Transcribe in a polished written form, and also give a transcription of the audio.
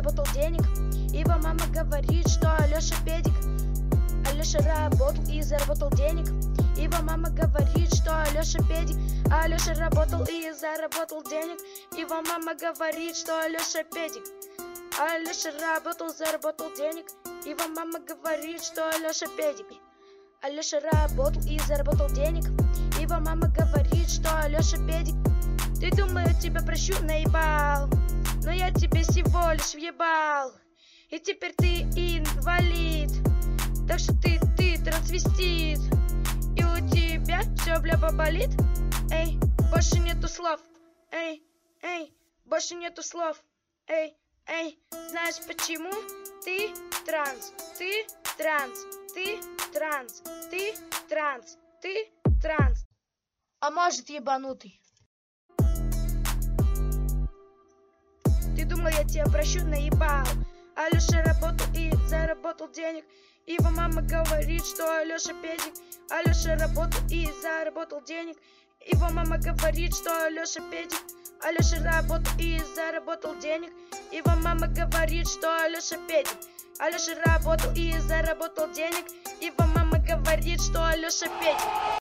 заработал денег. Его мама говорит, что Алеша педик. Алеша работал и заработал денег. Его мама говорит, что Алеша педик. Алеша работал и заработал денег. Его мама говорит, что Алеша педик. Алеша работал, заработал денег. Его мама говорит, что Алеша педик. Алеша работал и заработал денег. Его мама говорит, что Алеша педик. Ты думаешь, тебя прощу, наебал, но я тебе всего лишь въебал. И теперь ты инвалид, так что ты трансвестит. И у тебя все бляба болит. Эй, больше нету слов. Эй, больше нету слов. Эй, знаешь почему? Ты транс, ты транс, ты транс, ты транс, ты транс. А может, ебанутый. Ты думал, я тебя прощу, наебал. Алеша работал и заработал денег. Его мама говорит, что Алеша педик. Алеша работал и заработал денег. Его мама говорит, что Алеша педик. Алеша работал и заработал денег. Его мама говорит, что Алеша педик. Алеша работал и заработал денег. Его мама говорит, что Алеша педик.